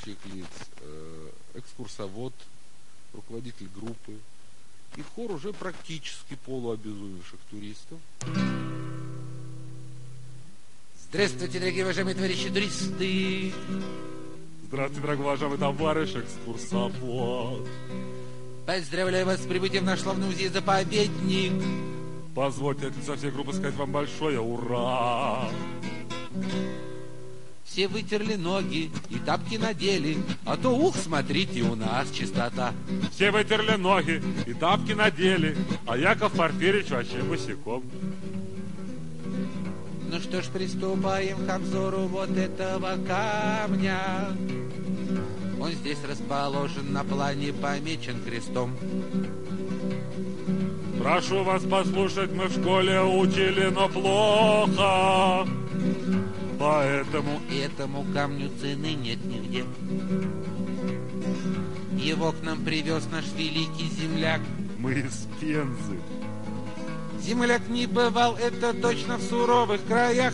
действующих лиц, экскурсовод, руководитель группы и хор уже практически полуобезумевших туристов. Здравствуйте, дорогие уважаемые товарищи туристы! Здравствуйте, дорогой уважаемый товарищ экскурсовод! Поздравляю вас с прибытием в наш славный музей-заповедник! Позвольте от лица всей группы сказать вам большое ура! Все вытерли ноги и тапки надели, а то, ух, смотрите, у нас чистота. Все вытерли ноги и тапки надели, а Яков Порфирич вообще босиком. Ну что ж, приступаем к обзору вот этого камня. Он здесь расположен на плане, помечен крестом. Прошу вас послушать, мы в школе учили, но плохо. Поэтому этому камню цены нет нигде. Его к нам привез наш великий земляк. Мы из Пензы. Земляк не бывал, это точно, в суровых краях.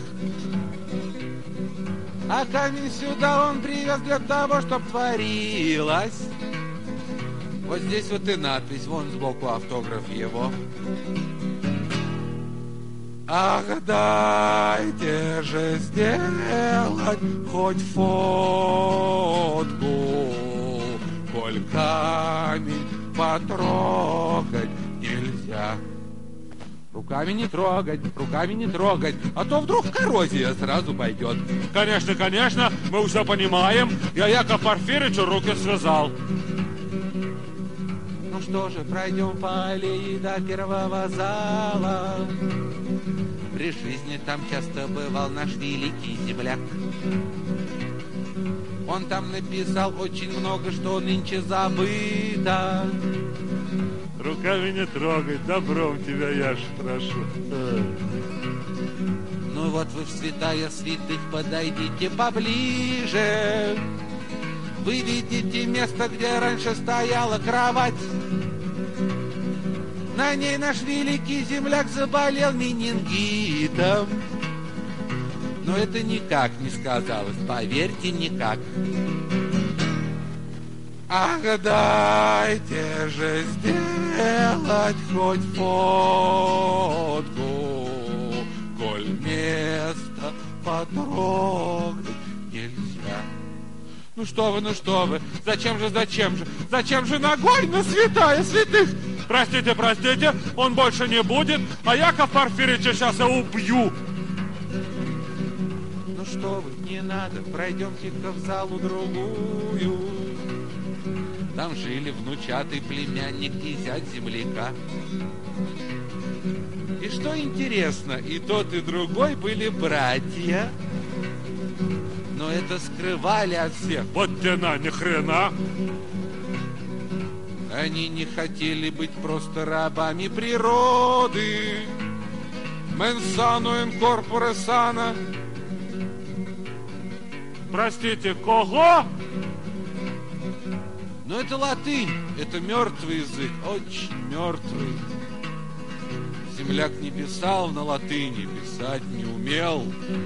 А камень сюда он привез для того, чтоб творилось. Вот здесь вот и надпись, вон сбоку автограф его. Ах, дайте же сделать хоть фотку, коль камень потрогать нельзя. Руками не трогать, а то вдруг коррозия сразу пойдет. Конечно, конечно, мы все понимаем. Я Яков Порфиричу руки связал. Ну что же, пройдем по аллее до первого зала. При жизни там часто бывал наш великий земляк. Он там написал очень много, что нынче забыто. Руками не трогай, добром тебя я ж прошу. Ну вот вы в святая святых подойдите поближе. Вы видите место, где раньше стояла кровать. На ней наш великий земляк заболел менингитом. Но это никак не сказалось, поверьте, никак. Ах, дайте же сделать хоть фотку, коль место потрогать нельзя. Ну что вы, зачем же ногой на святая святых? Простите, он больше не будет, а Яков Порфирича сейчас я убью. Ну что вы, не надо, пройдемте-ка в залу другую. Там жили внучатый племянник и зять земляка. И что интересно, и тот, и другой были братья. Но это скрывали от всех. Вот тена, ни хрена. Они не хотели быть просто рабами природы. Mens sano in corpore sano. Простите, кого? Но это латынь, это мертвый язык, очень мертвый. Земляк не писал на латыни, писать не умел.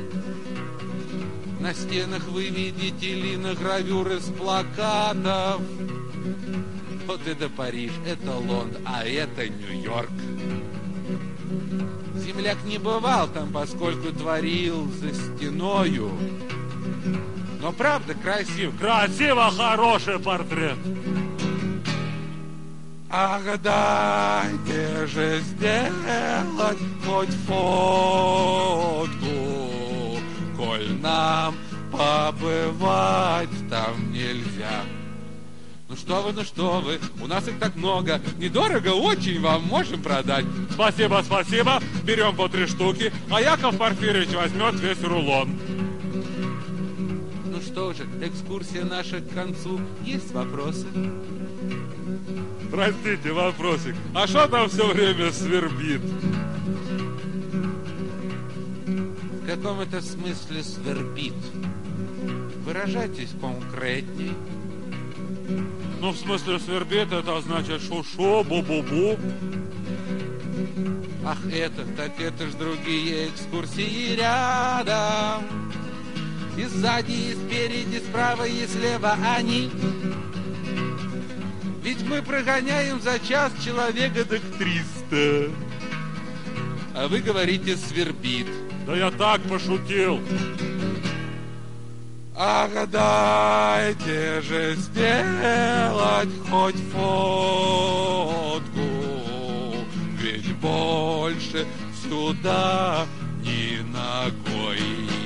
На стенах вы видите линогравюры с плакатов. Вот это Париж, это Лондон, а это Нью-Йорк. Земляк не бывал там, поскольку творил за стеною. Но правда красив. Красиво, хороший портрет. Ах, дайте же сделать хоть фотку, коль нам побывать там нельзя. Ну что вы, у нас их так много, недорого очень вам можем продать. Спасибо, берем по 3 штуки, а Яков Порфирич возьмет весь рулон. Ну что же, экскурсия наша к концу. Есть вопросы? Простите, вопросик. А что там все время свербит? В каком это смысле свербит? Выражайтесь конкретней. Ну, в смысле свербит, это значит шо-шо, бу-бу-бу. Ах, так это ж другие экскурсии рядом. И сзади, и спереди, справа и слева они. Ведь мы прогоняем за час человека так 300. А вы говорите, свербит. Да я так пошутил. Ах, дайте же сделать хоть фотку, ведь больше сюда ни ногой.